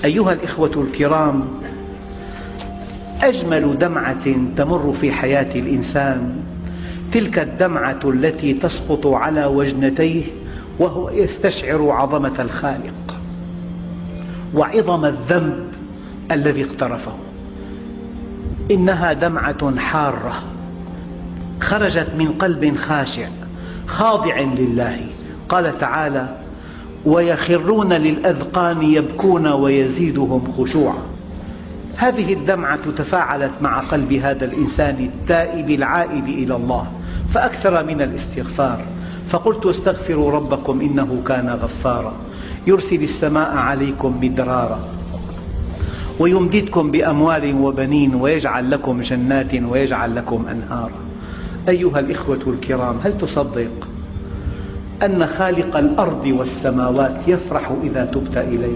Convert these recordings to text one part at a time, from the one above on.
أيها الإخوة الكرام، أجمل دمعة تمر في حياة الإنسان تلك الدمعة التي تسقط على وجنتيه وهو يستشعر عظمة الخالق وعظم الذنب الذي اقترفه. إنها دمعة حارة خرجت من قلب خاشع خاضع لله. قال تعالى: ويخرون للأذقان يبكون ويزيدهم خشوعا. هذه الدمعة تفاعلت مع قلب هذا الإنسان التائب العائد إلى الله فأكثر من الاستغفار، فقلت: استغفروا ربكم إنه كان غفارا يرسل السماء عليكم مدرارا ويمددكم بأموال وبنين ويجعل لكم جنات ويجعل لكم أنهارا. أيها الإخوة الكرام، هل تصدق أن خالق الأرض والسماوات يفرح إذا تبت إليه؟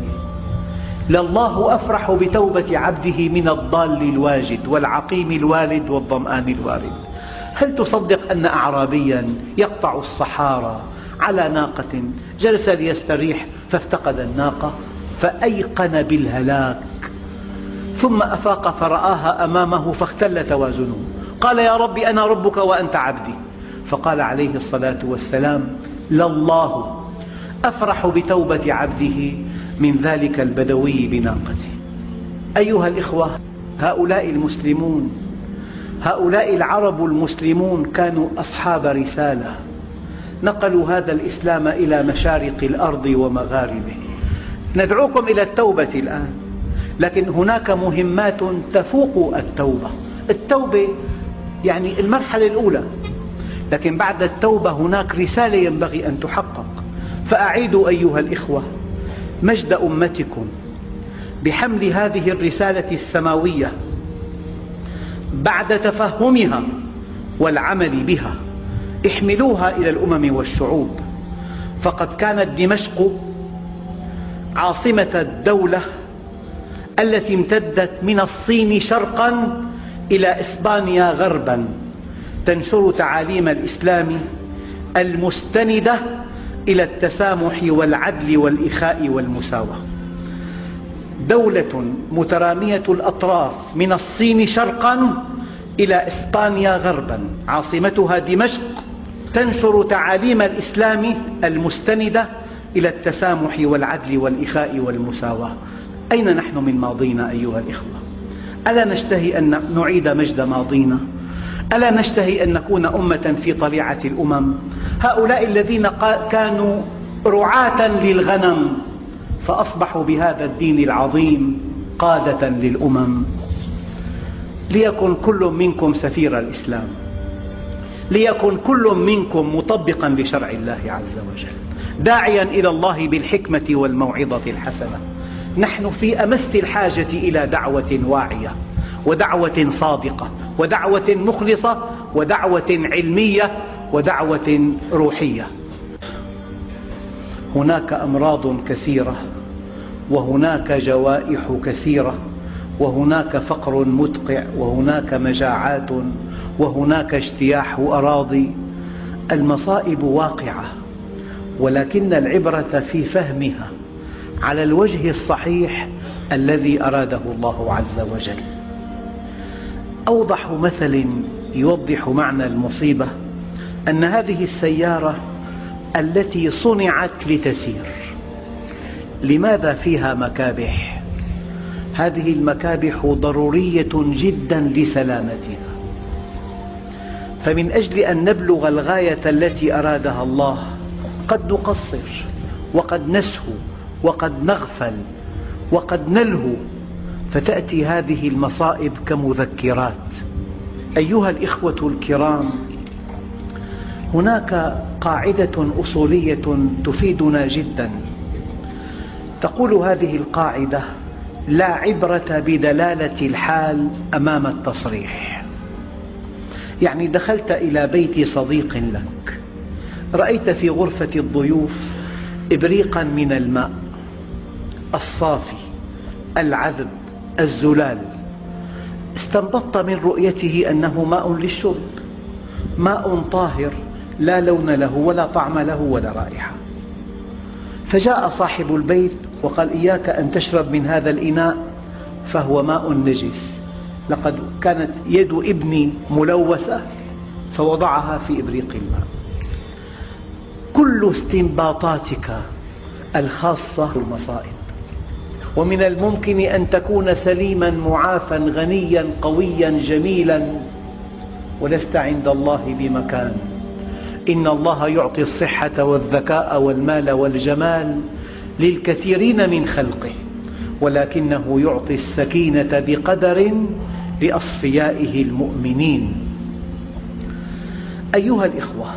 لله أفرح بتوبة عبده من الضال الواجد والعقيم الوالد والظمآن الوارد. هل تصدق أن أعرابيا يقطع الصحارى على ناقة جلس ليستريح فافتقد الناقة فأيقن بالهلاك، ثم أفاق فرآها أمامه فاختل توازنه، قال: يا رب أنا ربك وأنت عبدي. فقال عليه الصلاة والسلام: لله أفرح بتوبة عبده من ذلك البدوي بناقته. أيها الإخوة، هؤلاء المسلمون، هؤلاء العرب المسلمون كانوا أصحاب رسالة، نقلوا هذا الإسلام إلى مشارق الأرض ومغاربه. ندعوكم إلى التوبة الآن، لكن هناك مهمات تفوق التوبة. التوبة يعني المرحلة الأولى، لكن بعد التوبة هناك رسالة ينبغي أن تحقق. فأعيدوا أيها الإخوة مجد أمتكم بحمل هذه الرسالة السماوية بعد تفهمها والعمل بها. احملوها إلى الأمم والشعوب، فقد كانت دمشق عاصمة الدولة التي امتدت من الصين شرقا إلى إسبانيا غربا، تنشر تعاليم الإسلام المستندة إلى التسامح والعدل والإخاء والمساواة. دولة مترامية الأطراف من الصين شرقا إلى إسبانيا غربا، عاصمتها دمشق، تنشر تعاليم الإسلام المستندة إلى التسامح والعدل والإخاء والمساواة. أين نحن من ماضينا أيها الإخوة؟ ألا نشتهي أن نعيد مجد ماضينا؟ ألا نشتهي أن نكون أمة في طليعة الأمم؟ هؤلاء الذين كانوا رعاة للغنم فأصبحوا بهذا الدين العظيم قادة للأمم. ليكن كل منكم سفير الإسلام، ليكن كل منكم مطبقا لشرع الله عز وجل، داعيا إلى الله بالحكمة والموعظة الحسنة. نحن في أمس الحاجة إلى دعوة واعية ودعوة صادقة ودعوة مخلصة ودعوة علمية ودعوة روحية. هناك أمراض كثيرة، وهناك جوائح كثيرة، وهناك فقر مدقع، وهناك مجاعات، وهناك اجتياح أراضي. المصائب واقعة، ولكن العبرة في فهمها على الوجه الصحيح الذي أراده الله عز وجل. أوضح مثل يوضح معنى المصيبة أن هذه السيارة التي صنعت لتسير، لماذا فيها مكابح؟ هذه المكابح ضرورية جدا لسلامتها، فمن أجل أن نبلغ الغاية التي أرادها الله قد نقصر وقد نسهو وقد نغفل وقد نلهو، فتأتي هذه المصائب كمذكرات. أيها الإخوة الكرام، هناك قاعدة أصولية تفيدنا جدا، تقول هذه القاعدة: لا عبرة بدلالة الحال أمام التصريح. يعني دخلت إلى بيت صديق لك، رأيت في غرفة الضيوف إبريقا من الماء الصافي العذب الزلال، استنبطت من رؤيته أنه ماء للشرب، ماء طاهر لا لون له ولا طعم له ولا رائحة. فجاء صاحب البيت وقال إياك أن تشرب من هذا الإناء فهو ماء نجس، لقد كانت يد ابني ملوثة فوضعها في إبريق الماء. كل استنباطاتك الخاصة بالمصائب، ومن الممكن أن تكون سليما معافى غنيا قويا جميلا ولست عند الله بمكان. إن الله يعطي الصحة والذكاء والمال والجمال للكثيرين من خلقه، ولكنه يعطي السكينة بقدر لأصفيائه المؤمنين. أيها الإخوة،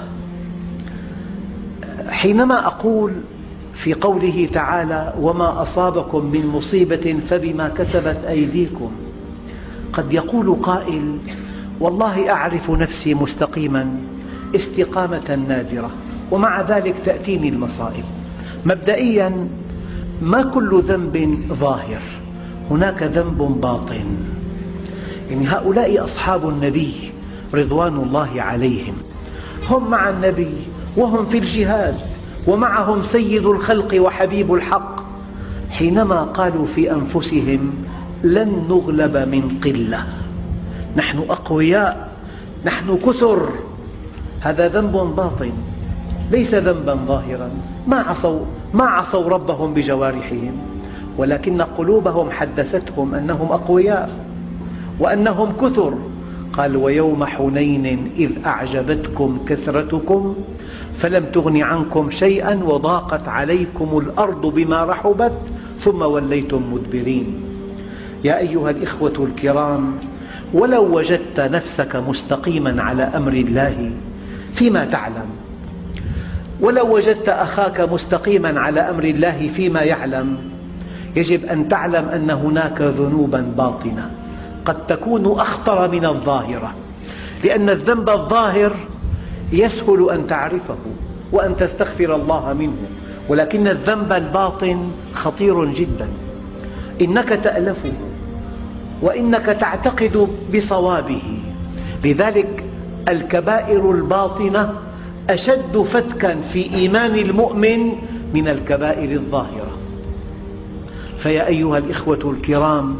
حينما أقول في قوله تعالى وما أصابكم من مصيبة فبما كسبت أيديكم، قد يقول قائل والله أعرف نفسي مستقيما استقامة نادرة ومع ذلك تأتيني المصائب. مبدئيا ما كل ذنب ظاهر، هناك ذنب باطن. يعني هؤلاء أصحاب النبي رضوان الله عليهم هم مع النبي وهم في الجهاد ومعهم سيد الخلق وحبيب الحق، حينما قالوا في أنفسهم لن نغلب من قلة، نحن أقوياء، نحن كثر، هذا ذنب باطن ليس ذنبا ظاهرا. ما عصوا ربهم بجوارحهم، ولكن قلوبهم حدثتهم أنهم أقوياء وأنهم كثر. قال ويوم حنين إذ أعجبتكم كثرتكم فلم تغن عنكم شيئا وضاقت عليكم الأرض بما رحبت ثم وليتم مدبرين. يا أيها الإخوة الكرام، ولو وجدت نفسك مستقيما على أمر الله فيما تعلم، ولو وجدت أخاك مستقيما على أمر الله فيما يعلم، يجب أن تعلم أن هناك ذنوبا باطنة قد تكون أخطر من الظاهرة، لأن الذنب الظاهر يسهل أن تعرفه وأن تستغفر الله منه، ولكن الذنب الباطن خطير جدا، إنك تألفه وإنك تعتقد بصوابه. لذلك الكبائر الباطنة أشد فتكا في إيمان المؤمن من الكبائر الظاهرة. فيا أيها الإخوة الكرام،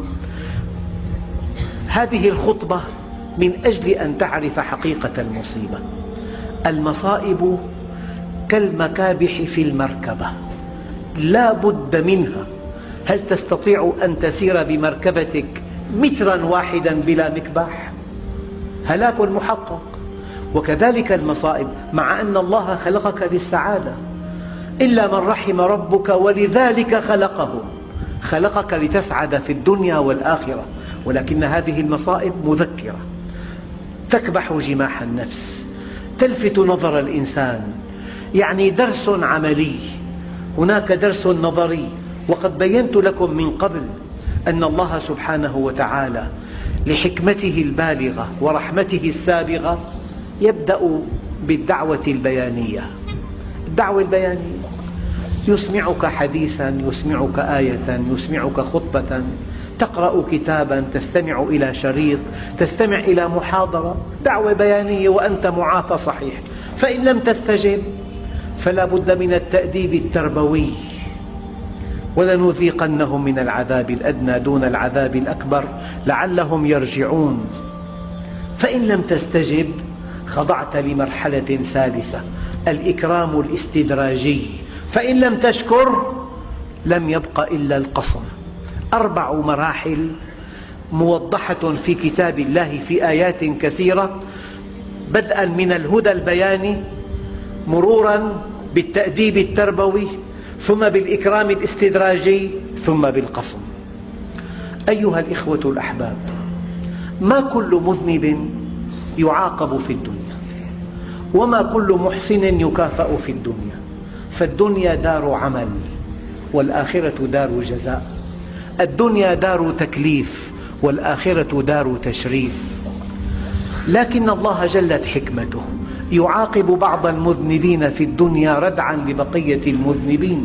هذه الخطبة من أجل أن تعرف حقيقة المصيبة. المصائب كالمكابح في المركبة، لا بد منها. هل تستطيع أن تسير بمركبتك مترا واحدا بلا مكباح؟ هلاك محقق. وكذلك المصائب، مع أن الله خلقك للسعادة إلا من رحم ربك ولذلك خلقك لتسعد في الدنيا والآخرة، ولكن هذه المصائب مذكرة تكبح جماح النفس، تلفت نظر الإنسان، يعني درس عملي. هناك درس نظري، وقد بينت لكم من قبل أن الله سبحانه وتعالى لحكمته البالغة ورحمته السابغة يبدأ بالدعوة البيانية. الدعوة البيانية يسمعك حديثا، يسمعك آية، يسمعك خطبة، تقرأ كتابا، تستمع إلى شريط، تستمع إلى محاضرة، دعوة بيانية وأنت معافى صحيح. فإن لم تستجب فلا بد من التأديب التربوي، ولنذيقنهم من العذاب الأدنى دون العذاب الأكبر لعلهم يرجعون. فإن لم تستجب خضعت لمرحلة ثالثة، الإكرام الاستدراجي. فإن لم تشكر لم يبق إلا القصم. 4 مراحل موضحة في كتاب الله في آيات كثيرة، بدءا من الهدى البياني، مرورا بالتأديب التربوي، ثم بالإكرام الاستدراجي، ثم بالقصم. أيها الإخوة الأحباب، ما كل مذنب يعاقب في الدنيا، وما كل محسن يكافأ في الدنيا، فالدنيا دار عمل والآخرة دار جزاء. الدنيا دار تكليف والآخرة دار تشريف. لكن الله جلت حكمته يعاقب بعض المذنبين في الدنيا ردعا لبقية المذنبين،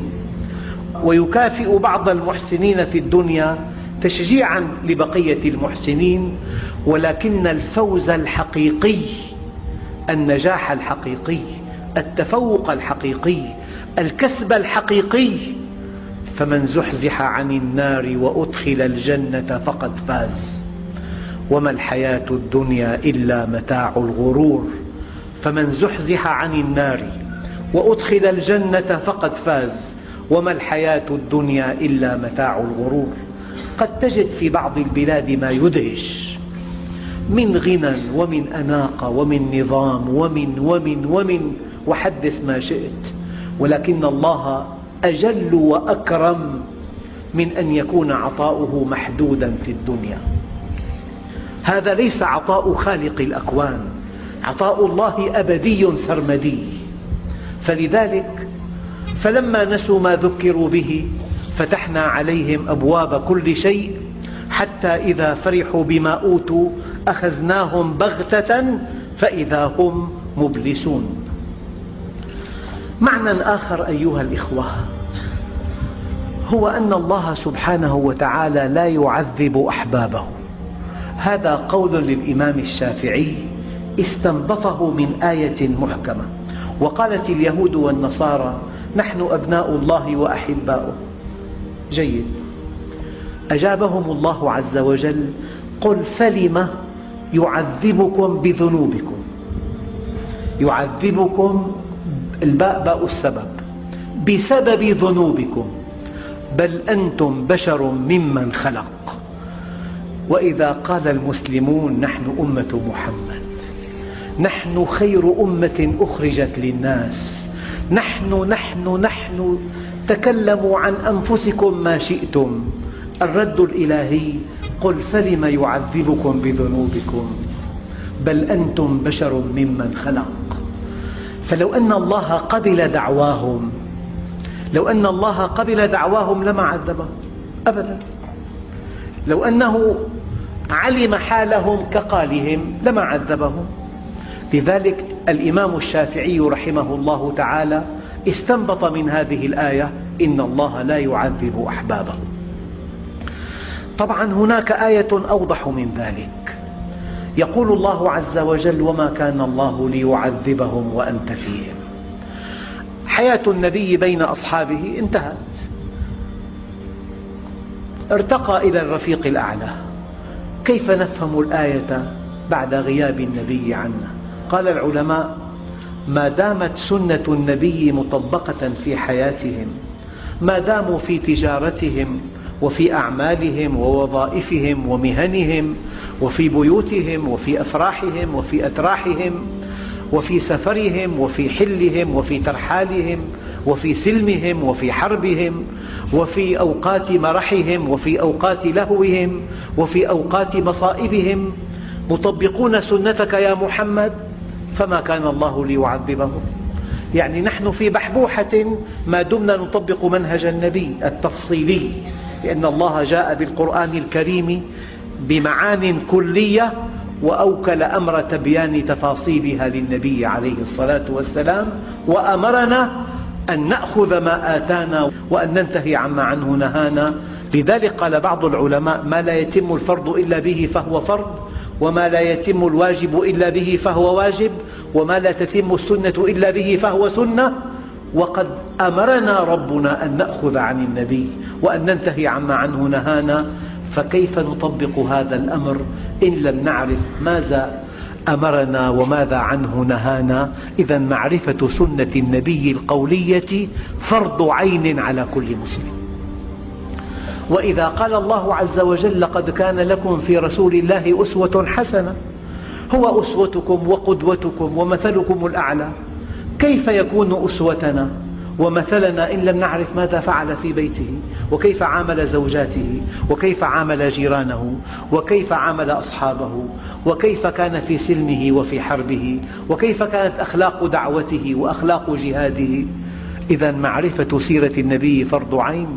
ويكافئ بعض المحسنين في الدنيا تشجيعا لبقية المحسنين. ولكن الفوز الحقيقي، النجاح الحقيقي، التفوق الحقيقي، الكسب الحقيقي فمن زحزح عن النار وأدخل الجنة فقد فاز وما الحياة الدنيا إلا متاع الغرور. فمن زحزح عن النار وأدخل الجنة فقد فاز وما الحياة الدنيا إلا متاع الغرور. قد تجد في بعض البلاد ما يدهش من غنى ومن أناقة ومن نظام ومن وحدث ما شئت، ولكن الله أجل وأكرم من أن يكون عطاؤه محدودا في الدنيا. هذا ليس عطاء خالق الأكوان، عطاء الله أبدي سرمدي. فلذلك فلما نسوا ما ذكروا به فتحنا عليهم أبواب كل شيء حتى إذا فرحوا بما أوتوا أخذناهم بغتة فإذا هم مبلسون. معنى آخر أيها الإخوة هو أن الله سبحانه وتعالى لا يعذب أحبابه. هذا قول للإمام الشافعي استنبطه من آية محكمة. وقالت اليهود والنصارى نحن أبناء الله وأحباؤه. جيد. أجابهم الله عز وجل قل فلم يعذبكم بذنوبكم. يعذبكم الباء باء السبب بسبب ذنوبكم بل أنتم بشر ممن خلق. وإذا قال المسلمون نحن أمة محمد، نحن خير أمة أخرجت للناس، نحن تكلموا عن أنفسكم ما شئتم، الرد الإلهي قل فلم يعذبكم بذنوبكم بل أنتم بشر ممن خلق. فلو أن الله قبل دعواهم لما عذبهم أبدا. لو أنه علم حالهم كقالهم لما عذبهم. لذلك الإمام الشافعي رحمه الله تعالى استنبط من هذه الآية إن الله لا يعذب أحبابه. طبعا هناك آية أوضح من ذلك، يقول الله عز وجل وما كان الله ليعذبهم وأنت فيهم. حياة النبي بين أصحابه انتهت، ارتقى إلى الرفيق الأعلى. كيف نفهم الآية بعد غياب النبي عنا؟ قال العلماء ما دامت سنة النبي مطبقة في حياتهم، ما داموا في تجارتهم وفي أعمالهم ووظائفهم ومهنهم وفي بيوتهم وفي أفراحهم وفي أتراحهم وفي سفرهم وفي حلهم وفي ترحالهم وفي سلمهم وفي حربهم وفي أوقات مرحهم وفي أوقات لهوهم وفي أوقات مصائبهم مطبقون سنتك يا محمد، فما كان الله ليعذبهم. يعني نحن في بحبوحة ما دمنا نطبق منهج النبي التفصيلي، لأن الله جاء بالقرآن الكريم بمعان كلية وأوكل أمر تبيان تفاصيلها للنبي عليه الصلاة والسلام، وأمرنا أن نأخذ ما آتانا وأن ننتهي عما عنه نهانا. لذلك قال بعض العلماء ما لا يتم الفرض إلا به فهو فرض، وما لا يتم الواجب إلا به فهو واجب، وما لا تتم السنة إلا به فهو سنة. وقد أمرنا ربنا أن نأخذ عن النبي وأن ننتهي عما عنه نهانا، فكيف نطبق هذا الأمر إن لم نعرف ماذا أمرنا وماذا عنه نهانا؟ إذا معرفة سنة النبي القولية فرض عين على كل مسلم. وإذا قال الله عز وجل لقد كان لكم في رسول الله أسوة حسنة، هو أسوتكم وقدوتكم ومثلكم الأعلى، كيف يكون أسوتنا ومثلنا إن لم نعرف ماذا فعل في بيته وكيف عامل زوجاته وكيف عامل جيرانه وكيف عامل أصحابه وكيف كان في سلمه وفي حربه وكيف كانت أخلاق دعوته وأخلاق جهاده؟ إذا معرفة سيرة النبي فرض عين.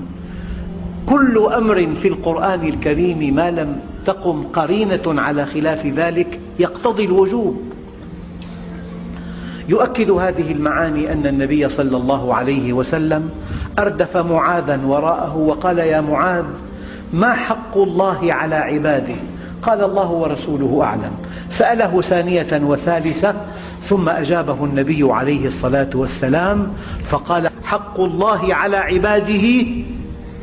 كل أمر في القرآن الكريم ما لم تقم قرينة على خلاف ذلك يقتضي الوجوب. يؤكد هذه المعاني أن النبي صلى الله عليه وسلم أردف معاذا وراءه وقال يا معاذ ما حق الله على عباده؟ قال الله ورسوله أعلم. سأله ثانية وثالثة ثم أجابه النبي عليه الصلاة والسلام فقال حق الله على عباده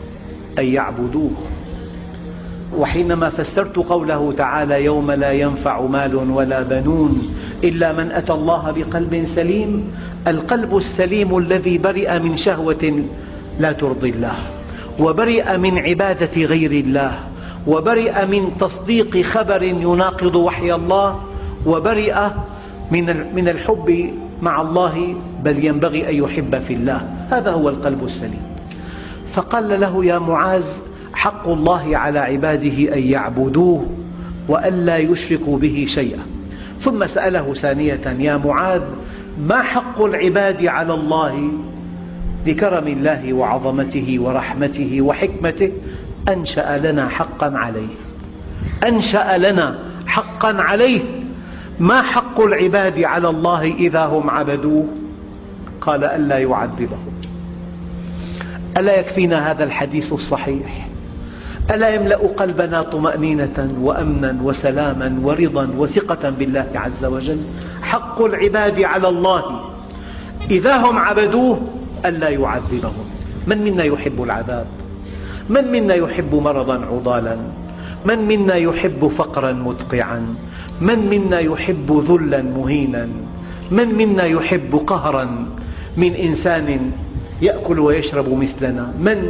أن يعبدوه. وحينما فسرت قوله تعالى يوم لا ينفع مال ولا بنون إلا من أتى الله بقلب سليم، القلب السليم الذي برئ من شهوة لا ترضي الله، وبرئ من عبادة غير الله، وبرئ من تصديق خبر يناقض وحي الله، وبرئ من الحب مع الله، بل ينبغي أن يحب في الله. هذا هو القلب السليم. فقال له يا معاذ حق الله على عباده أن يعبدوه وألا يشركوا به شيئا. ثم سأله ثانية يا معاذ ما حق العباد على الله لكرم الله وعظمته ورحمته وحكمته؟ أنشأ لنا حقا عليه، أنشأ لنا حقا عليه. ما حق العباد على الله إذا هم عبدوه؟ قال ألا يعذبهم. ألا يكفينا هذا الحديث الصحيح؟ ألا يملأ قلبنا طمأنينة وأمنا وسلاما ورضا وثقة بالله عز وجل؟ حق العباد على الله إذا هم عبدوه ألا يعذبهم. من منا يحب العذاب؟ من منا يحب مرضا عضالا؟ من منا يحب فقرا مدقعا؟ من منا يحب ذلا مهينا؟ من منا يحب قهرا من إنسان يأكل ويشرب مثلنا؟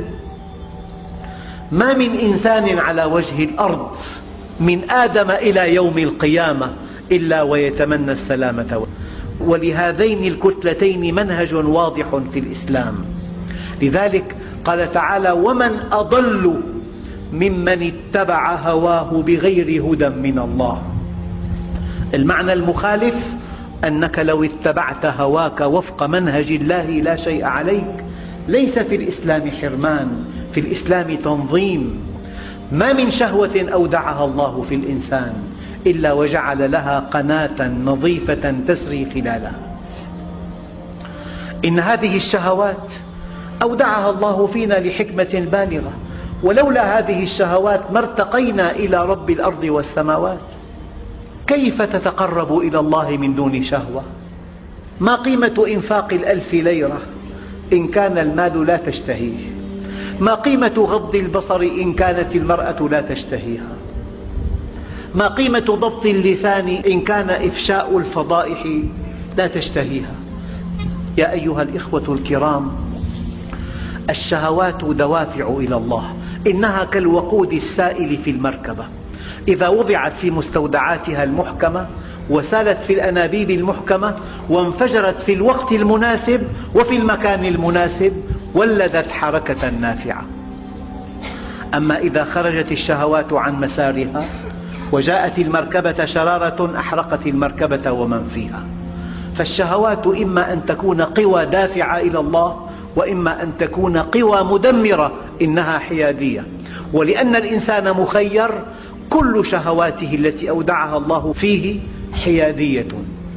ما من إنسان على وجه الأرض من آدم إلى يوم القيامة إلا ويتمنى السلامة. ولهذين الكتلتين منهج واضح في الإسلام. لذلك قال تعالى ومن أضل ممن اتبع هواه بغير هدى من الله. المعنى المخالف أنك لو اتبعت هواك وفق منهج الله لا شيء عليك. ليس في الإسلام حرمان، في الإسلام تنظيم. ما من شهوة أودعها الله في الإنسان إلا وجعل لها قناة نظيفة تسري خلالها. إن هذه الشهوات أودعها الله فينا لحكمة بالغة، ولولا هذه الشهوات ما ارتقينا إلى رب الأرض والسماوات. كيف تتقرب إلى الله من دون شهوة؟ ما قيمة إنفاق 1000 ليرة إن كان المال لا تشتهيه؟ ما قيمة غض البصر إن كانت المرأة لا تشتهيها؟ ما قيمة ضبط اللسان إن كان إفشاء الفضائح لا تشتهيها؟ يا أيها الإخوة الكرام، الشهوات دوافع إلى الله. إنها كالوقود السائل في المركبة، إذا وضعت في مستودعاتها المحكمة وسالت في الأنابيب المحكمة وانفجرت في الوقت المناسب وفي المكان المناسب ولدت حركة نافعة. أما إذا خرجت الشهوات عن مسارها وجاءت المركبة شرارة أحرقت المركبة ومن فيها. فالشهوات إما أن تكون قوى دافعة إلى الله، وإما أن تكون قوى مدمرة، إنها حيادية. ولأن الإنسان مخير، كل شهواته التي أودعها الله فيه حيادية،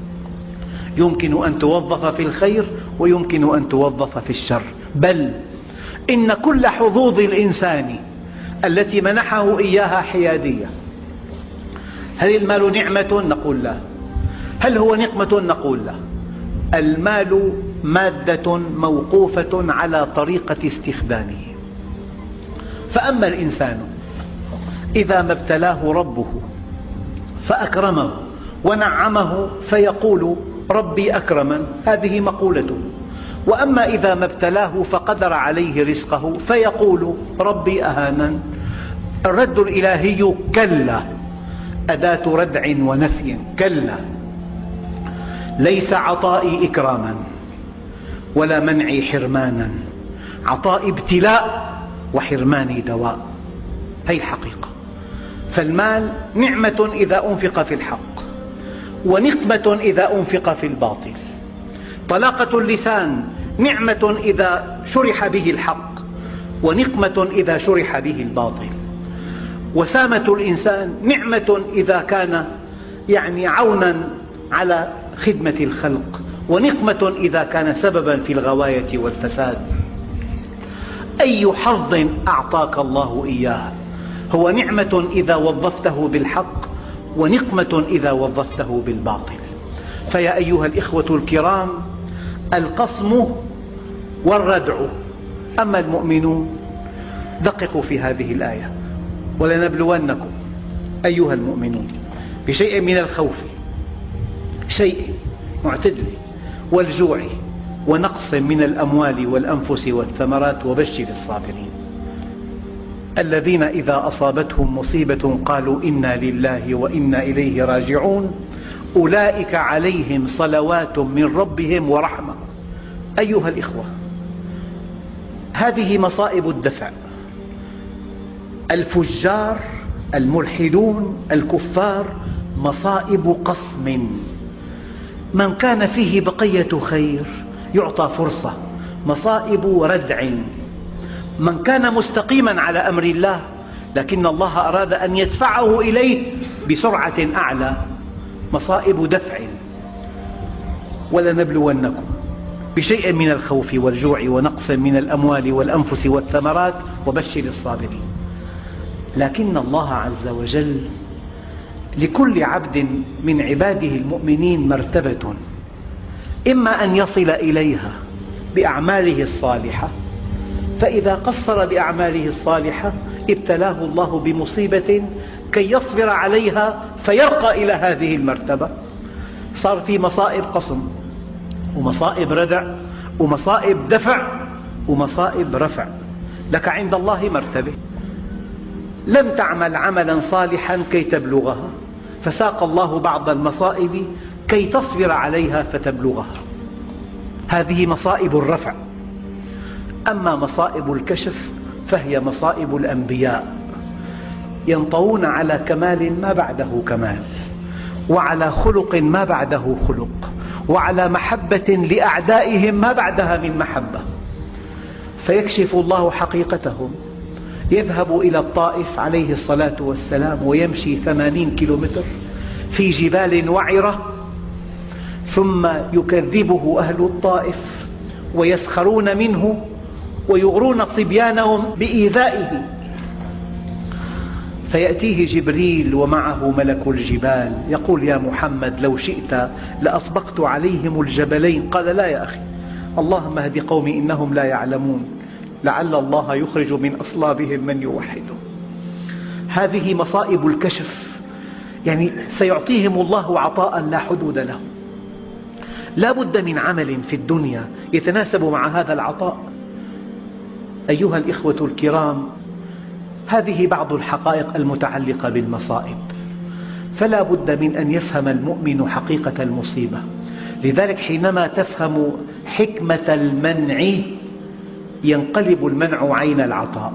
يمكن أن توظف في الخير ويمكن أن توظف في الشر. بل إن كل حظوظ الإنسان التي منحه إياها حيادية. هل المال نعمة؟ نقول لا. هل هو نقمة؟ نقول لا. المال مادة موقوفة على طريقة استخدامه. فأما الإنسان إذا ما ابتلاه ربه فأكرمه ونعمه فيقول ربي أكرمن، هذه مقولته. وأما إذا ما ابتلاه فقدر عليه رزقه فيقول ربي أهانن. الرد الإلهي كلا، أداة ردع ونفي. كلا، ليس عطائي إكراما ولا منعي حرمانا، عطائي ابتلاء وحرماني دواء. هي حقيقة. فالمال نعمة إذا أنفق في الحق، ونقمة إذا أنفق في الباطل. طلاقة اللسان نعمة إذا شرح به الحق، ونقمة إذا شرح به الباطل. وسامة الإنسان نعمة إذا كان عونا على خدمة الخلق، ونقمة إذا كان سببا في الغواية والفساد. أي حظ أعطاك الله إياه هو نعمة إذا وظفته بالحق، ونقمة إذا وظفته بالباطل. فيا أيها الإخوة الكرام، القسم والردع. أما المؤمنون دققوا في هذه الآية: ولنبلونكم أيها المؤمنون بشيء من الخوف، شيء معتدل، والجوع، ونقص من الأموال والأنفس والثمرات، وبشر الصابرين الذين إذا أصابتهم مصيبة قالوا إنا لله وإنا إليه راجعون أولئك عليهم صلوات من ربهم ورحمة. أيها الإخوة، هذه مصائب الدفع. الفجار الملحدون الكفار مصائب قصم، من كان فيه بقية خير يعطى فرصة، مصائب ردع. من كان مستقيما على أمر الله لكن الله أراد أن يدفعه إليه بسرعة أعلى، مصائب دفع. ولنبلونكم بشيء من الخوف والجوع ونقص من الأموال والأنفس والثمرات وبشر الصابرين. لكن الله عز وجل لكل عبد من عباده المؤمنين مرتبة، إما أن يصل إليها بأعماله الصالحة، فإذا قصر بأعماله الصالحة ابتلاه الله بمصيبة كي يصبر عليها فيرقى إلى هذه المرتبة. صار في مصائب قصم، ومصائب ردع، ومصائب دفع، ومصائب رفع. لك عند الله مرتبة، لم تعمل عملا صالحا كي تبلغها، فساق الله بعض المصائب كي تصبر عليها فتبلغها. هذه مصائب الرفع. أما مصائب الكشف فهي مصائب الأنبياء، ينطوون على كمال ما بعده كمال، وعلى خلق ما بعده خلق، وعلى محبة لأعدائهم ما بعدها من محبة، فيكشف الله حقيقتهم. يذهب إلى الطائف عليه الصلاة والسلام ويمشي 80 كيلومتر في جبال وعرة، ثم يكذبه أهل الطائف ويسخرون منه ويغرون صبيانهم بإيذائه، فيأتيه جبريل ومعه ملك الجبال يقول: يا محمد لو شئت لأطبقت عليهم الجبلين. قال: لا يا أخي، اللهم اهد قومي إنهم لا يعلمون، لعل الله يخرج من أصلابهم من يوحده. هذه مصائب الكشف، يعني سيعطيهم الله عطاء لا حدود له. لا بد من عمل في الدنيا يتناسب مع هذا العطاء. أيها الإخوة الكرام، هذه بعض الحقائق المتعلقة بالمصائب، فلا بد من أن يفهم المؤمن حقيقة المصيبة. لذلك حينما تفهم حكمة المنع ينقلب المنع عين العطاء.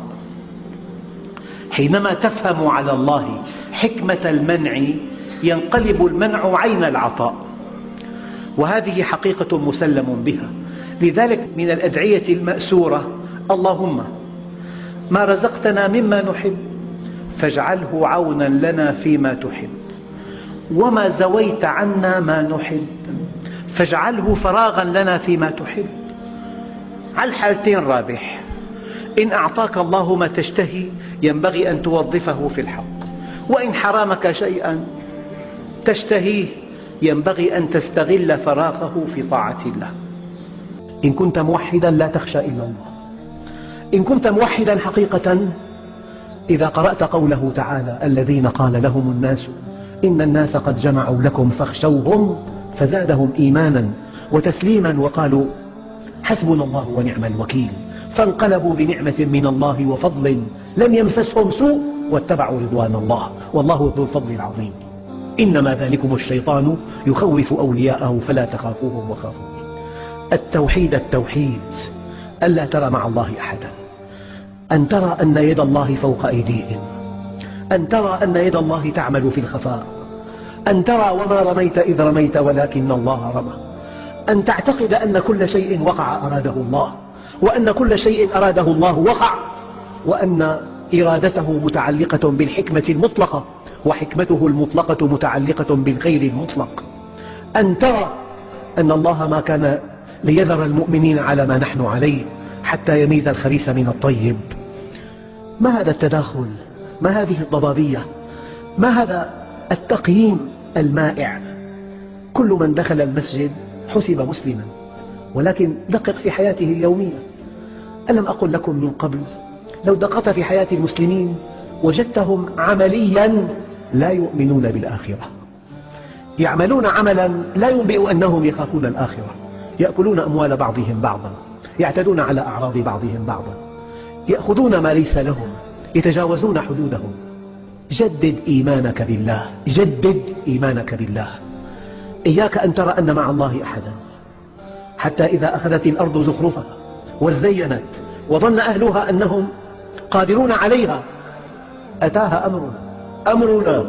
حينما تفهم على الله حكمة المنع ينقلب المنع عين العطاء، وهذه حقيقة مسلم بها. لذلك من الأدعية المأسورة: اللهم ما رزقتنا مما نحب فاجعله عونا لنا فيما تحب، وما زويت عنا ما نحب فاجعله فراغا لنا فيما تحب. على الحالتين رابح. إن أعطاك الله ما تشتهي ينبغي أن توظفه في الحق، وإن حرمك شيئا تشتهيه ينبغي أن تستغل فراغه في طاعة الله. إن كنت موحدا لا تخشى إلا الله. إن كنت موحدا حقيقة، إذا قرأت قوله تعالى: الذين قال لهم الناس إن الناس قد جمعوا لكم فاخشوهم فزادهم إيمانا وتسليما وقالوا حسبنا الله ونعم الوكيل، فانقلبوا بنعمة من الله وفضل لم يمسسهم سوء واتبعوا رضوان الله والله ذو الفضل العظيم. إنما ذلكم الشيطان يخوف أولياءه فلا تخافوهم وخافون. التوحيد ألا ترى مع الله أحدا، أن ترى أن يد الله فوق أيديهم، أن ترى أن يد الله تعمل في الخفاء، أن ترى وما رميت إذ رميت ولكن الله رمى، أن تعتقد أن كل شيء وقع أراده الله، وأن كل شيء أراده الله وقع، وأن إرادته متعلقة بالحكمة المطلقة، وحكمته المطلقة متعلقة بالخير المطلق. أن ترى أن الله ما كان ليذر المؤمنين على ما نحن عليه حتى يميز الخبيث من الطيب. ما هذا التداخل؟ ما هذه الضبابية؟ ما هذا التقييم المائع؟ كل من دخل المسجد حسب مسلما، ولكن دقق في حياته اليومية. ألم أقل لكم من قبل لو دققت في حياة المسلمين وجدتهم عمليا لا يؤمنون بالآخرة، يعملون عملا لا ينبئ أنهم يخافون الآخرة، يأكلون أموال بعضهم بعضا، يعتدون على أعراض بعضهم بعضا، يأخذون ما ليس لهم، يتجاوزون حدودهم. جدد إيمانك بالله، جدد إيمانك بالله. إياك أن ترى أن مع الله أحدا، حتى إذا أخذت الأرض زخرفها وزينت وظن أهلها أنهم قادرون عليها أتاها أمرنا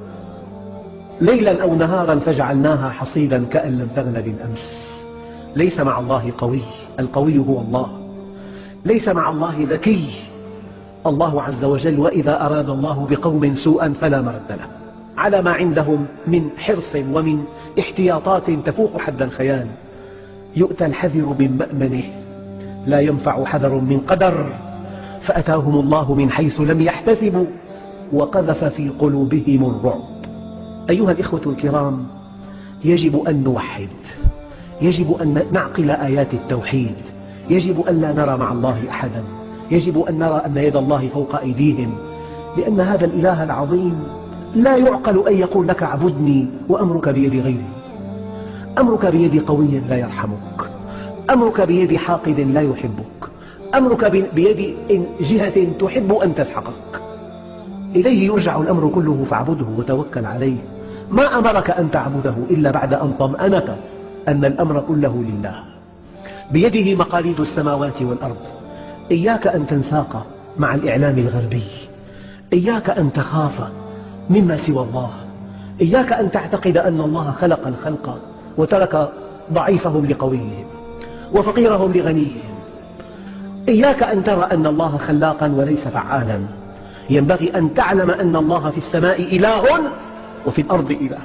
ليلا أو نهارا فجعلناها حصيدا كأن لم تغن بالأمس. ليس مع الله قوي، القوي هو الله. ليس مع الله ذكي، الله عز وجل وإذا أراد الله بقوم سوءا فلا مرد له، على ما عندهم من حرص ومن احتياطات تفوق حد الخيال. يؤتى الحذر من مأمنه، لا ينفع حذر من قدر، فأتاهم الله من حيث لم يحتسبوا وقذف في قلوبهم الرعب. أيها الإخوة الكرام، يجب أن نوحد، يجب أن نعقل آيات التوحيد، يجب أن لا نرى مع الله أحدا، يجب أن نرى أن يد الله فوق أيديهم، لأن هذا الإله العظيم لا يعقل أن يقول لك اعبدني وأمرك بيد غيري. أمرك بيد قوي لا يرحمك، أمرك بيد حاقد لا يحبك، أمرك بيد جهة تحب أن تسحقك. إليه يرجع الأمر كله فاعبده وتوكل عليه. ما أمرك أن تعبده إلا بعد أن طمأنك أن الأمر كله لله، بيده مقاليد السماوات والأرض. إياك أن تنساق مع الإعلام الغربي، إياك أن تخاف مما سوى الله، إياك أن تعتقد أن الله خلق الخلق وترك ضعيفهم لقويهم وفقيرهم لغنيهم. إياك أن ترى أن الله خلاقا وليس فعالا. ينبغي أن تعلم أن الله في السماء إله وفي الأرض إله،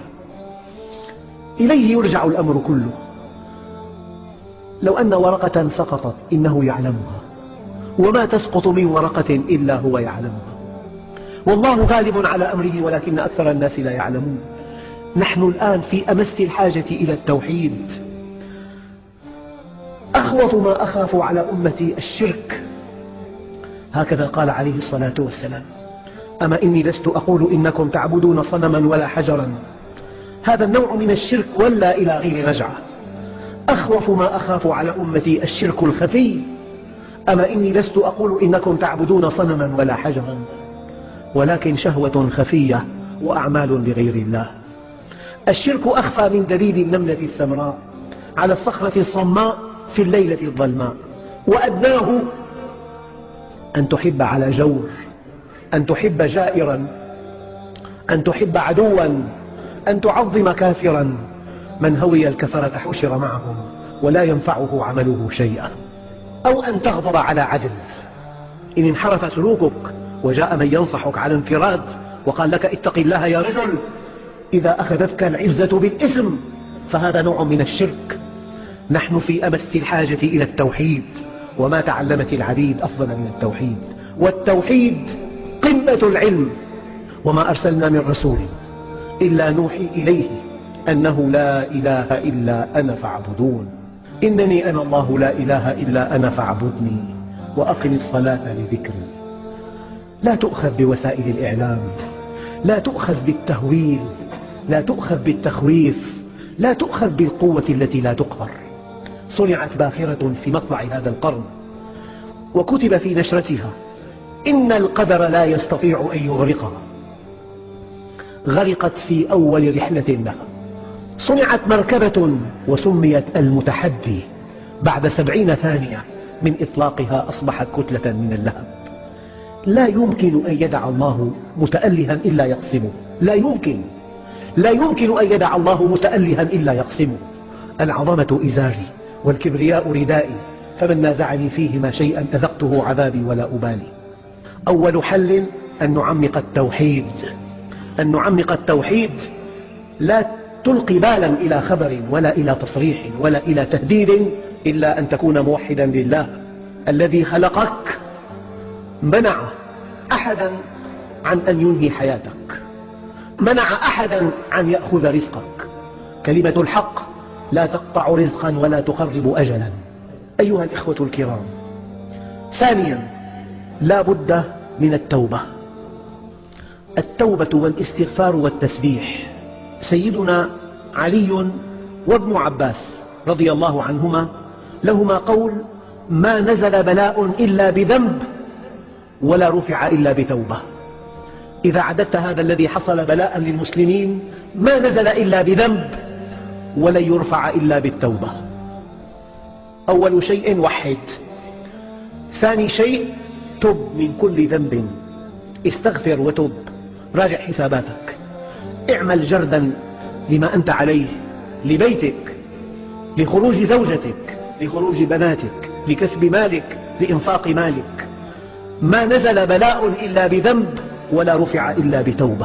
إليه يرجع الأمر كله. لو أن ورقة سقطت إنه يعلمها، وما تسقط من ورقة إلا هو يعلمها. والله غالب على أمره ولكن أكثر الناس لا يعلمون. نحن الآن في أمس الحاجة إلى التوحيد. أخوف ما أخاف على أمتي الشرك، هكذا قال عليه الصلاة والسلام: أما إني لست أقول إنكم تعبدون صنما ولا حجرا. هذا النوع من الشرك ولا إلى غير رجعة. أخوف ما أخاف على أمتي الشرك الخفي. أما إني لست أقول إنكم تعبدون صنما ولا حجرا، ولكن شهوة خفية وأعمال لغير الله. الشرك أخفى من دليل النملة السمراء على الصخرة الصماء في الليلة الظلماء، وأدناه أن تحب على جور، أن تحب جائرا، أن تحب عدوا، أن تعظم كافرا. من هوي الكفرة حشر معهم ولا ينفعه عمله شيئا. أو أن تغضب على عدل، إن انحرف سلوكك وجاء من ينصحك على انفراد وقال لك اتق الله يا رجل، إذا أخذتك العزة بالإثم فهذا نوع من الشرك. نحن في أمس الحاجة إلى التوحيد، وما تعلمت العبيد أفضل من التوحيد، والتوحيد قمة العلم. وما أرسلنا من رسول إلا نوحي إليه أنه لا إله إلا أنا فاعبدون. إنني أنا الله لا إله إلا أنا فاعبدني وأقم الصلاة لذكري. لا تؤخذ بوسائل الإعلام، لا تؤخذ بالتهويل، لا تؤخذ بالتخويف، لا تؤخذ بالقوة التي لا تقهر. صنعت باخرة في مطلع هذا القرن وكتب في نشرتها: إن القدر لا يستطيع أن يغرقها. غرقت في أول رحلة لها. صنعت مركبة وسميت المتحدي، بعد 70 ثانية من إطلاقها أصبحت كتلة من اللهب. لا يمكن أن يدع الله متألها إلا يقسمه، لا يمكن أن يدع الله متألها إلا يقسمه. العظمة إزاري والكبرياء ردائي، فمن نازعني فيهما شيئا أذقته عذابي ولا أبالي. أول حل أن نعمق التوحيد، أن نعمق التوحيد. لا تلقي بالا إلى خبر ولا إلى تصريح ولا إلى تهديد إلا أن تكون موحدا لله. الذي خلقك منع أحدا عن أن ينهي حياتك، منع أحدا عن يأخذ رزقك. كلمة الحق لا تقطع رزقا ولا تقرب أجلا. أيها الإخوة الكرام، ثانيا لا بد من التوبة. التوبة والاستغفار والتسبيح. سيدنا علي وابن عباس رضي الله عنهما لهما قول: ما نزل بلاء إلا بذنب ولا رفع إلا بتوبة. إذا عددت هذا الذي حصل بلاء للمسلمين ما نزل إلا بذنب ولن يرفع إلا بالتوبة. أول شيء وحد، ثاني شيء تب من كل ذنب، استغفر وتب، راجع حساباتك، اعمل جردا لما أنت عليه، لبيتك، لخروج زوجتك، لخروج بناتك، لكسب مالك، لإنفاق مالك. ما نزل بلاء إلا بذنب ولا رفع إلا بتوبة.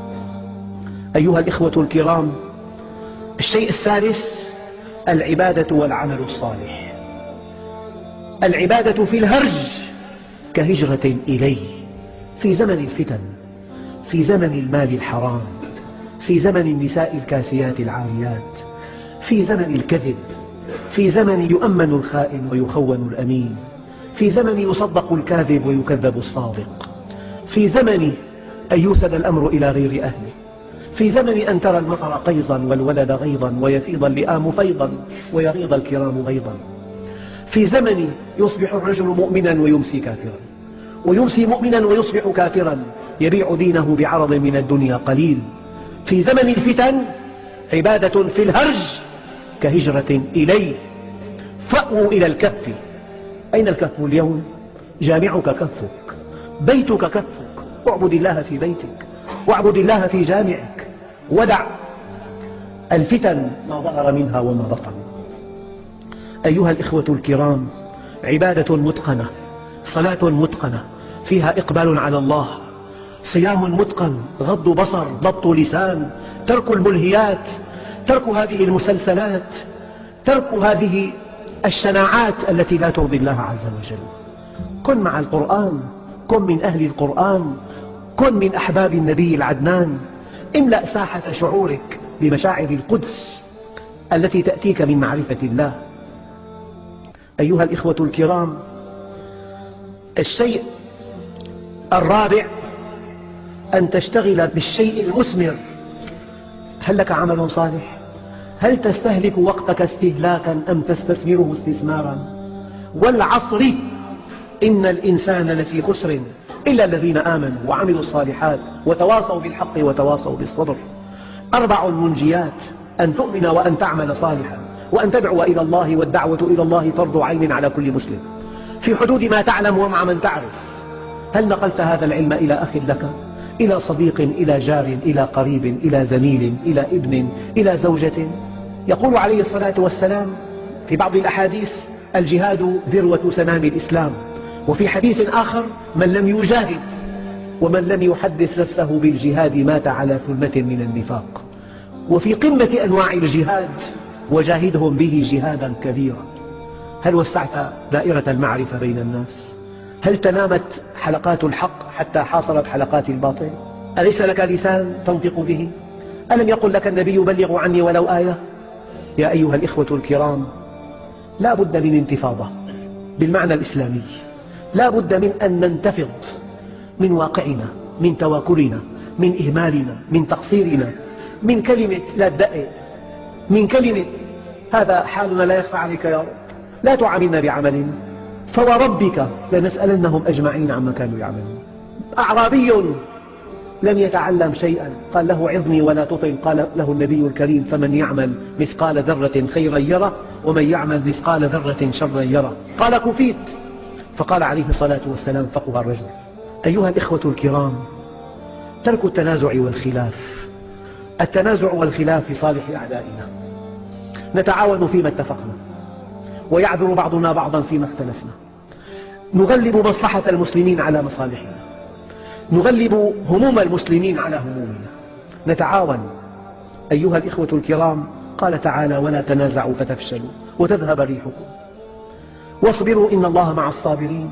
أيها الإخوة الكرام، الشيء الثالث العبادة والعمل الصالح. العبادة في الهرج كهجرة إليه، في زمن الفتن، في زمن المال الحرام، في زمن النساء الكاسيات العاريات، في زمن الكذب، في زمن يؤمن الخائن ويخون الأمين، في زمن يصدق الكاذب ويكذب الصادق، في زمن أن يوسد الأمر إلى غير أهله، في زمن أن ترى المطر قيظا والولد غيظا ويفيض اللئام فيضا ويغيض الكرام غيظا، في زمن يصبح الرجل مؤمنا ويمسي كافرا، ويمسي مؤمنا ويصبح كافرا، يبيع دينه بعرض من الدنيا قليل. في زمن الفتن عبادة في الهرج كهجرة إليه. فأووا إلى الكف. أين الكف اليوم؟ جامعك كفك، بيتك كفك. اعبد الله في بيتك، واعبد الله في جامعك، ودع الفتن ما ظهر منها وما بطن. أيها الإخوة الكرام، عبادة متقنة، صلاة متقنة فيها إقبال على الله، صيام متقن، غض بصر، ضبط لسان، ترك الملهيات، ترك هذه المسلسلات، ترك هذه الشناعات التي لا ترضي الله عز وجل. كن مع القرآن، كن من أهل القرآن، كن من أحباب النبي العدنان، املأ ساحة شعورك بمشاعر القدس التي تأتيك من معرفة الله. أيها الإخوة الكرام، الشيء الرابع أن تشتغل بالشيء المثمر. هل لك عمل صالح؟ هل تستهلك وقتك استهلاكا أم تستثمره استثمارا؟ والعصر إن الإنسان لفي خسر إلا الذين آمنوا وعملوا الصالحات وتواصوا بالحق وتواصوا بالصبر. 4 منجيات: أن تؤمن وأن تعمل صالحا، وأن تدعو إلى الله، والدعوة إلى الله فرض عين على كل مسلم في حدود ما تعلم ومع من تعرف. هل نقلت هذا العلم إلى أخ لك، إلى صديق، إلى جار، إلى قريب، إلى زميل، إلى ابن، إلى زوجة؟ يقول عليه الصلاة والسلام في بعض الأحاديث: الجهاد ذروة سنام الإسلام. وفي حديث آخر: من لم يجاهد ومن لم يحدث نفسه بالجهاد مات على ثلمة من النفاق. وفي قمة أنواع الجهاد: وجاهدهم به جهادا كبيرا. هل وسعت دائرة المعرفة بين الناس؟ هل تنامت حلقات الحق حتى حاصرت حلقات الباطل؟ أليس لك لسان تنطق به؟ ألم يقل لك النبي: بلغوا عني ولو آية؟ يا أيها الإخوة الكرام، لا بد من انتفاضة بالمعنى الإسلامي، لا بد من أن ننتفض من واقعنا، من تواكلنا، من إهمالنا، من تقصيرنا، من كلمة لا تدقق، من كلمة هذا حالنا لا يخفى عليك يا رب، لا تعاملنا بعمل فوربك لنسألنهم أجمعين عما كانوا يعملون. أعرابي لم يتعلم شيئا قال له: عظني ولا تطل. قال له النبي الكريم: فمن يعمل مثقال ذرة خيرا يره، ومن يعمل مثقال ذرة شرا يره. قال: كفيت. فقال عليه الصلاة والسلام: فقه الرجل. أيها الإخوة الكرام، ترك التنازع والخلاف. التنازع والخلاف في صالح أعدائنا. نتعاون فيما اتفقنا، ويعذر بعضنا بعضا فيما اختلفنا. نغلب مصلحة المسلمين على مصالحنا، نغلب هموم المسلمين على همومنا، نتعاون. أيها الإخوة الكرام، قال تعالى: ولا تنازعوا فتفشلوا وتذهب ريحكم واصبروا إن الله مع الصابرين.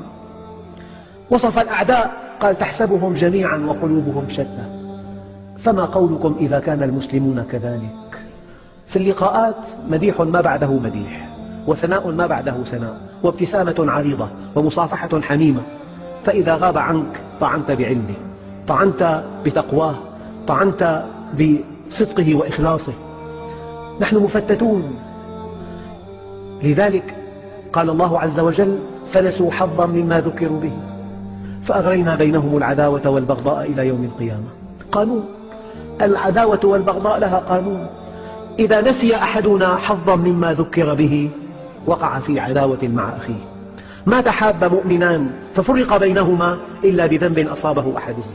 وصف الأعداء قال: تحسبهم جميعا وقلوبهم شتى. فما قولكم إذا كان المسلمون كذلك؟ في اللقاءات مديح ما بعده مديح، وثناء ما بعده ثناء، وابتسامة عريضة، ومصافحة حميمة، فإذا غاب عنك طعنت بعلمه، طعنت بتقواه، طعنت بصدقه وإخلاصه. نحن مفتتون. لذلك قال الله عز وجل: فنسوا حظا مما ذكروا به فأغرينا بينهم العداوة والبغضاء إلى يوم القيامة. قانون العداوة والبغضاء لها قانون. إذا نسي أحدنا حظا مما ذكر به وقع في عداوة مع أخيه. ما تحاب مؤمنان ففرق بينهما إلا بذنب أصابه أحدهما.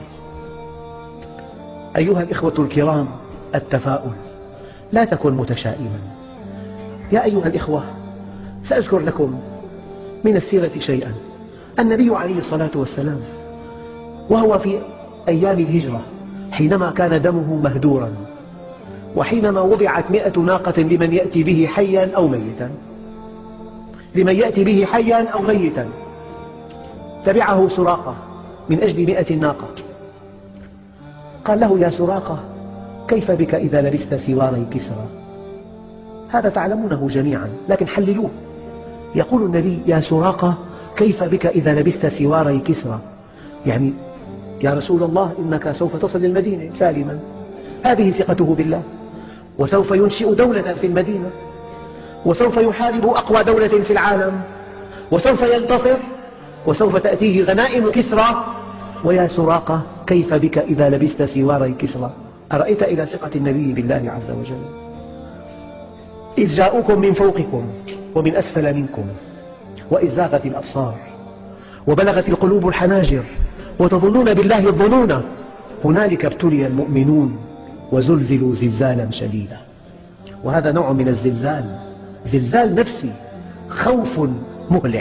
أيها الإخوة الكرام، التفاؤل، لا تكن متشائما. يا أيها الإخوة، سأذكر لكم من السيرة شيئا. النبي عليه الصلاة والسلام وهو في أيام الهجرة حينما كان دمه مهدورا، وحينما وضعت 100 ناقة لمن يأتي به حيا أو ميتا، لمن يأتي به حيا أو ميتا، تبعه سراقة من أجل 100 ناقة. قال له: يا سراقة، كيف بك إذا لبست سواري كسرى؟ هذا تعلمونه جميعا، لكن حللوه. يقول النبي: يا سراقة، كيف بك إذا لبست سواري كسرى؟ يعني يا رسول الله، إنك سوف تصل المدينة سالما. هذه ثقته بالله، وسوف ينشئ دولة في المدينة، وسوف يحارب أقوى دولة في العالم، وسوف ينتصر، وسوف تأتيه غنائم كسرى. ويا سراقة، كيف بك إذا لبست سواري كسرى؟ أرأيت إلى ثقة النبي بالله عز وجل؟ إذ جاءوكم من فوقكم ومن أسفل منكم وإذ زاغت الأبصار وبلغت القلوب الحناجر وتظنون بالله الظنون هنالك ابتلي المؤمنون وزلزلوا زلزالا شديدا. وهذا نوع من الزلزال، زلزال نفسي، خوف مهلع.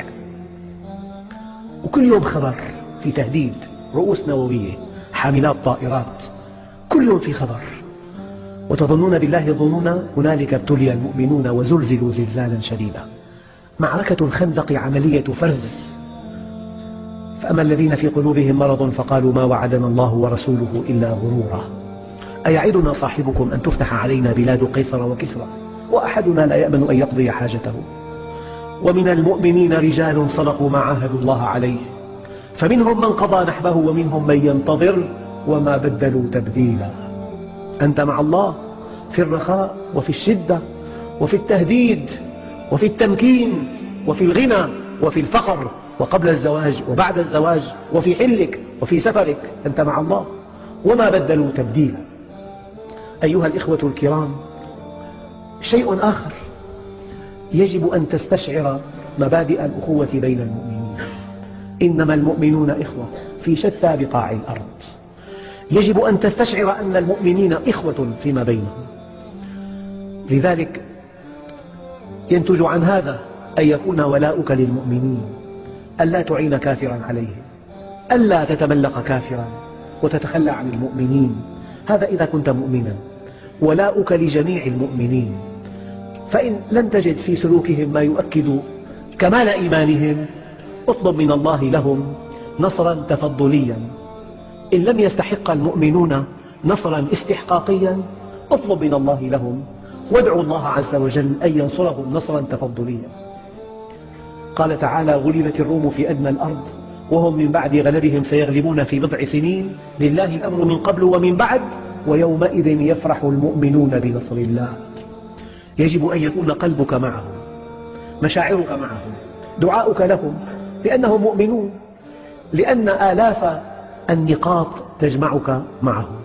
وكل يوم خبر في تهديد، رؤوس نووية، حاملات طائرات، كل يوم في خبر. وتظنون بالله الظنون هنالك ابتلي المؤمنون وزلزلوا زلزالا شديدا. معركة الخندق عملية فرز. فأما الذين في قلوبهم مرض فقالوا ما وعدنا الله ورسوله إلا غرورا. أيعدنا صاحبكم أن تفتح علينا بلاد قيصر وكسرى وأحدنا لا يأمن أن يقضي حاجته؟ ومن المؤمنين رجال صدقوا ما عاهدوا الله عليه فمنهم من قضى نحبه ومنهم من ينتظر وما بدلوا تبديلا. أنت مع الله في الرخاء وفي الشدة وفي التهديد وفي التمكين وفي الغنى وفي الفقر وقبل الزواج وبعد الزواج وفي حلك وفي سفرك، أنت مع الله وما بدلوا تبديلا. أيها الإخوة الكرام، شيء آخر يجب أن تستشعر مبادئ الأخوة بين المؤمنين. إنما المؤمنون إخوة في شتى بقاع الأرض. يجب أن تستشعر أن المؤمنين إخوة فيما بينهم. لذلك ينتج عن هذا أن يكون ولاؤك للمؤمنين، ألا تعين كافرا عليهم، ألا تتملق كافرا وتتخلى عن المؤمنين. هذا إذا كنت مؤمنا. ولاؤك لجميع المؤمنين. فإن لم تجد في سلوكهم ما يؤكد كمال إيمانهم اطلب من الله لهم نصرا تفضليا. إن لم يستحق المؤمنون نصرا استحقاقيا اطلب من الله لهم وادعوا الله عز وجل أن ينصرهم نصرا تفضليا. قال تعالى: غلبت الروم في أدنى الأرض وهم من بعد غلبهم سيغلبون في بضع سنين لله الأمر من قبل ومن بعد ويومئذ يفرح المؤمنون بنصر الله. يجب أن يكون قلبك معهم، مشاعرك معهم، دعاؤك لهم، لأنهم مؤمنون، لأن آلاف النقاط تجمعك معهم.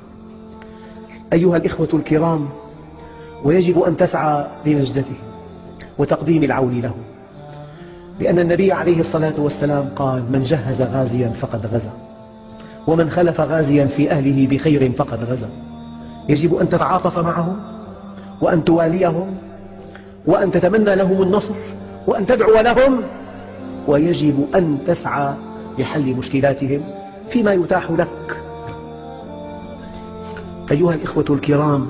أيها الإخوة الكرام، ويجب أن تسعى لنجدتهم وتقديم العون لهم، لأن النبي عليه الصلاة والسلام قال: من جهز غازيا فقد غزا، ومن خلف غازيا في أهله بخير فقد غزا. يجب أن تتعاطف معهم وأن تواليهم وأن تتمنى لهم النصر وأن تدعو لهم، ويجب أن تسعى لحل مشكلاتهم فيما يتاح لك. أيها الإخوة الكرام،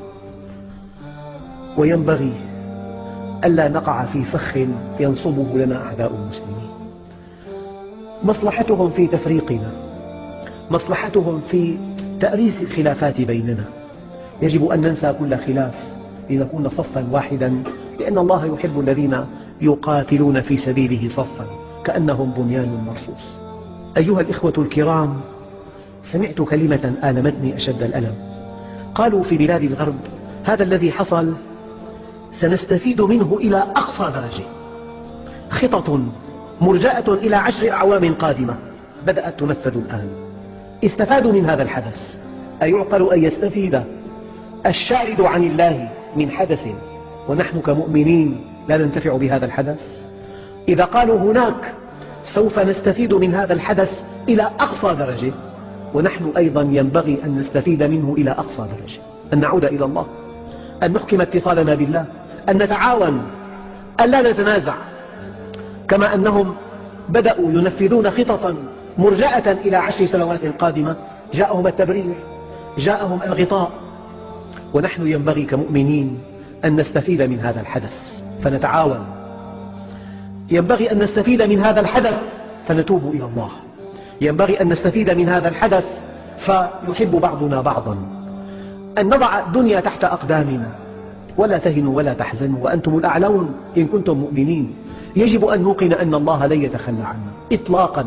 وينبغي ألا نقع في فخ ينصبه لنا أعداء المسلمين. مصلحتهم في تفريقنا، مصلحتهم في تأريس الخلافات بيننا. يجب أن ننسى كل خلاف لنكون صفا واحدا، لأن الله يحب الذين يقاتلون في سبيله صفا كأنهم بنيان مرصوص. أيها الإخوة الكرام، سمعت كلمة آلمتني أشد الألم. قالوا في بلاد الغرب: هذا الذي حصل سنستفيد منه إلى أقصى درجة. خطط مرجأة إلى 10 أعوام قادمة بدأت تنفذ الآن. استفادوا من هذا الحدث. أيعقل أن يستفيد الشارد عن الله من حدث ونحن كمؤمنين لا ننتفع بهذا الحدث؟ إذا قالوا هناك سوف نستفيد من هذا الحدث إلى أقصى درجة، ونحن أيضا ينبغي أن نستفيد منه إلى أقصى درجة، أن نعود إلى الله، أن نحكم اتصالنا بالله، أن نتعاون، أن لا نتنازع. كما أنهم بدأوا ينفذون خططا مرجأة إلى 10 سنوات قادمة، جاءهم التبرير، جاءهم الغطاء، ونحن ينبغي كمؤمنين أن نستفيد من هذا الحدث فنتعاون. ينبغي أن نستفيد من هذا الحدث فنتوب إلى الله. ينبغي أن نستفيد من هذا الحدث فيحب بعضنا بعضا. أن نضع الدنيا تحت أقدامنا، ولا تهنوا ولا تحزنوا وأنتم الأعلون إن كنتم مؤمنين. يجب أن نوقن أن الله لن يتخلى عنا إطلاقا.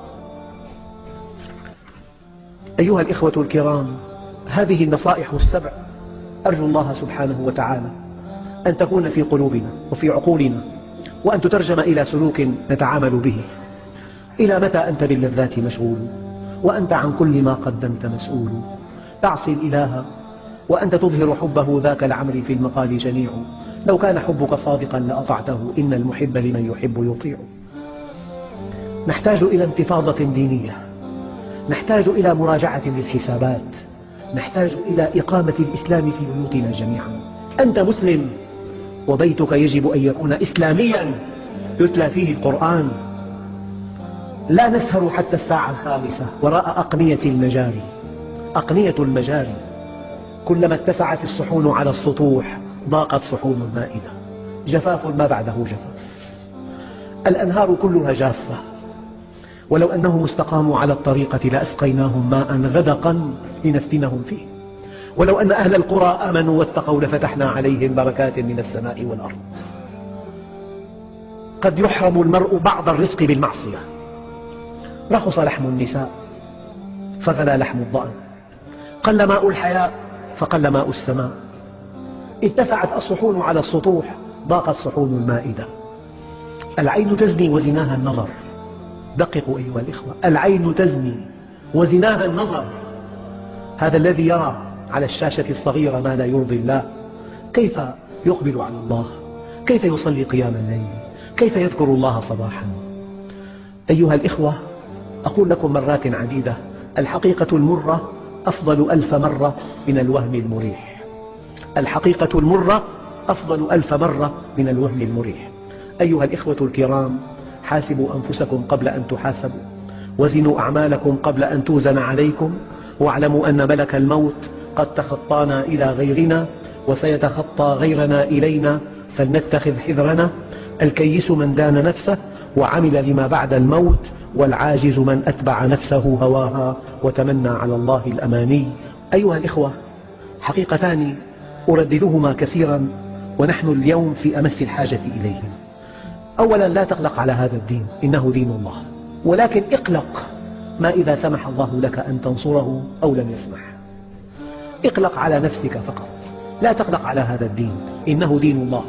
أيها الإخوة الكرام، هذه النصائح السبع أرجو الله سبحانه وتعالى أن تكون في قلوبنا وفي عقولنا، وأن تترجم إلى سلوك نتعامل به. إلى متى أنت باللذات مشغول وأنت عن كل ما قدمت مسؤول؟ تعصي الإله وأنت تظهر حبه، ذاك العمر في المقال جميع. لو كان حبك صادقا لأطعته، إن المحب لمن يحب يطيع. نحتاج إلى انتفاضة دينية، نحتاج إلى مراجعة للحسابات، نحتاج إلى إقامة الإسلام في بيوتنا جميعا. أنت مسلم وبيتك يجب أن يكون إسلاميا يتلى فيه القرآن. لا نسهر حتى الساعة 5 وراء أقنية المجاري. أقنية المجاري كلما اتسعت الصحون على السطوح ضاقت صحون المائدة. جفاف ما بعده جفاف. الأنهار كلها جافة، ولو أنهم استقاموا على الطريقة لأسقيناهم ماء غدقا لنفتنهم فيه. ولو أن أهل القرى آمنوا واتقوا لفتحنا عليهم بركات من السماء والأرض. قد يحرم المرء بعض الرزق بالمعصية. رخص لحم النساء فغلى لحم الضأن، قل ماء الحياء فقل ماء السماء. اتسعت الصحون على السطوح ضاقت صحون المائدة. العين تزني وزناها النظر. دققوا أيها الإخوة، العين تزني وزناها النظر. هذا الذي يرى على الشاشة الصغيرة ما لا يرضي الله، كيف يقبل على الله؟ كيف يصلي قيام الليل؟ كيف يذكر الله صباحا؟ أيها الإخوة، أقول لكم مرات عديدة: الحقيقة المرة أفضل 1000 مرة من الوهم المريح. الحقيقة المرة أفضل 1000 مرة من الوهم المريح. أيها الإخوة الكرام، حاسبوا أنفسكم قبل أن تحاسبوا، وزنوا أعمالكم قبل أن توزن عليكم، واعلموا أن ملك الموت قد تخطانا إلى غيرنا وسيتخطى غيرنا إلينا، فلنتخذ حذرنا. الكيس من دان نفسه وعمل لما بعد الموت، والعاجز من أتبع نفسه هواها وتمنى على الله الأماني. أيها الإخوة، حقيقتان أرددهما كثيرا ونحن اليوم في أمس الحاجة إليهما. أولا، لا تقلق على هذا الدين، إنه دين الله، ولكن اقلق ما إذا سمح الله لك أن تنصره أو لم يسمح. اقلق على نفسك فقط، لا تقلق على هذا الدين، إنه دين الله.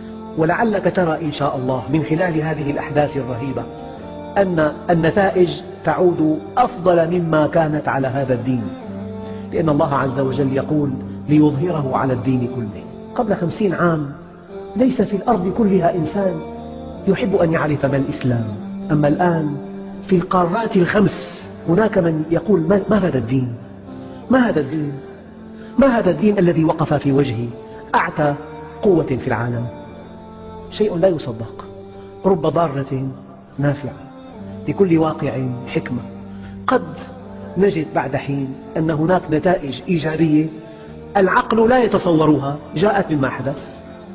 ولعلك ترى إن شاء الله من خلال هذه الأحداث الرهيبة أن النتائج تعود أفضل مما كانت على هذا الدين، لأن الله عز وجل يقول: ليظهره على الدين كله. قبل 50 عام ليس في الأرض كلها إنسان يحب أن يعرف ما الإسلام، أما الآن في القارات ال5 هناك من يقول: ما هذا الدين؟ ما هذا الدين؟ ما هذا الدين الذي وقف في وجه أعتى قوة في العالم؟ شيء لا يصدق. رب ضارة نافعة، لكل واقع حكمة. قد نجد بعد حين أن هناك نتائج إيجابية العقل لا يتصورها جاءت مما حدث،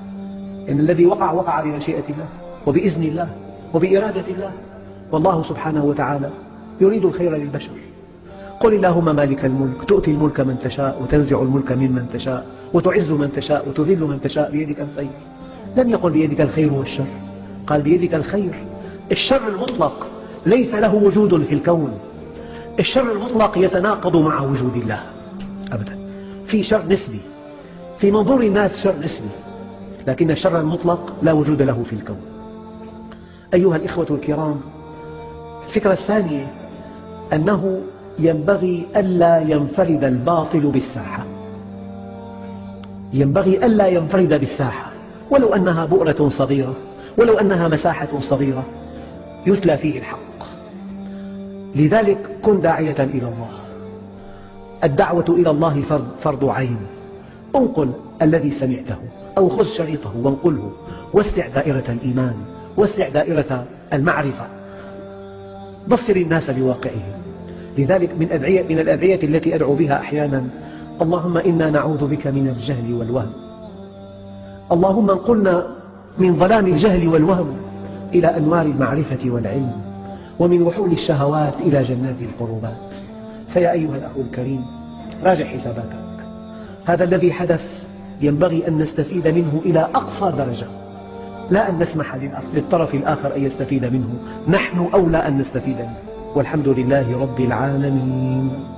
إن الذي وقع بمشيئة الله وبإذن الله وبإرادة الله، والله سبحانه وتعالى يريد الخير للبشر. قل اللهم مالك الملك تؤتي الملك من تشاء وتنزع الملك ممن تشاء وتعز من تشاء وتذل من تشاء بيدك الخير. لم يقل بيدك الخير والشر، قال بيدك الخير. الشر المطلق ليس له وجود في الكون. الشر المطلق يتناقض مع وجود الله أبدا. في شر نسبي، في منظور الناس شر نسبي، لكن الشر المطلق لا وجود له في الكون. أيها الإخوة الكرام، الفكرة الثانية أنه ينبغي ألا ينفرد الباطل بالساحة. ينبغي ألا ينفرد بالساحة، ولو أنها بؤرة صغيرة، ولو أنها مساحة صغيرة يتلى فيه الحق. لذلك كن داعية إلى الله. الدعوة إلى الله فرض عين. انقل الذي سمعته أو خذ شريطه وانقله، واسع دائرة الإيمان، واسع دائرة المعرفة، بصر الناس بواقعهم. لذلك من الأدعية التي أدعو بها أحيانا: اللهم إنا نعوذ بك من الجهل والوهم. اللهم انقلنا من ظلام الجهل والوهم إلى أنوار المعرفة والعلم، ومن وحول الشهوات إلى جنات القربات. فيا أيها الأخ الكريم، راجع حساباتك. هذا الذي حدث ينبغي أن نستفيد منه إلى أقصى درجة، لا أن نسمح للطرف الآخر أن يستفيد منه. نحن أولى أن نستفيد منه، والحمد لله رب العالمين.